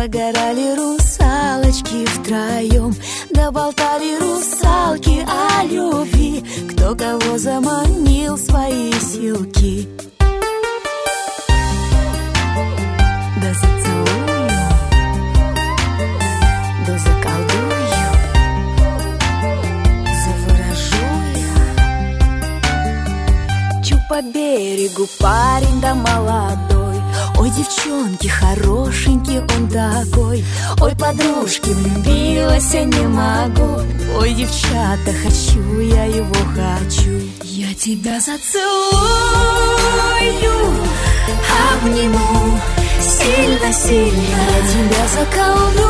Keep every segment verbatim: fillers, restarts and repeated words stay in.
загорали русалочки втроем, да болтали русалки о любви, кто кого заманил в свои силки. Да зацелую, да заколдую, заворожу я. Чу по берегу парень да молодой, ой, девчонки, хорошенький он такой. Ой, подружки, влюбилась я не могу. Ой, девчата, хочу, я его хочу. Я тебя зацелую, обниму сильно-сильно. Я тебя заколдую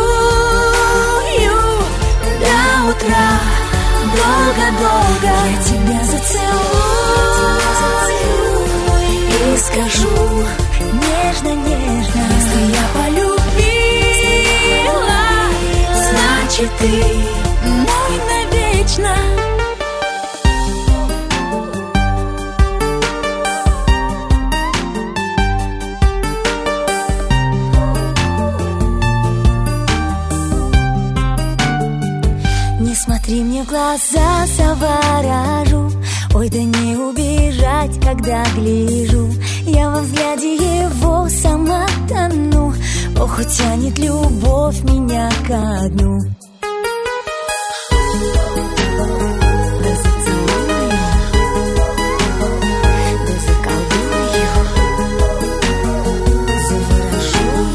до утра, долго-долго. Я тебя зацелую и скажу нежно-нежно: если я полюбила, значит ты мой навечно. Не смотри мне в глаза, заворожу. Ой, да не убежать, когда гляжу. Я во взгляде его сама тону. Ох, утянет любовь меня ко дну. Да зацелую, да заколдую, заворожу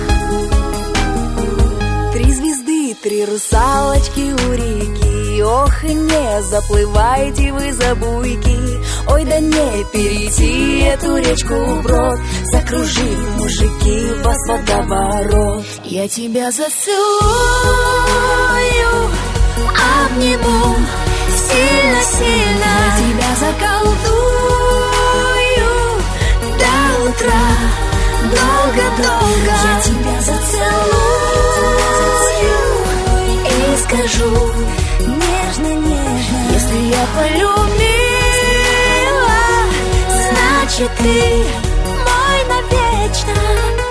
я. Три звезды, три русалочки у реки. Ох, и не заплывайте вы за буйки. Ой, да не перейти эту речку вброд. Закружили мужики вас водоворот. Я тебя зацелую, обниму сильно-сильно. Я тебя заколдую до утра, долго-долго. Я тебя зацелую и скажу нежно-нежно: если я полюбила, значит ты мой навечно.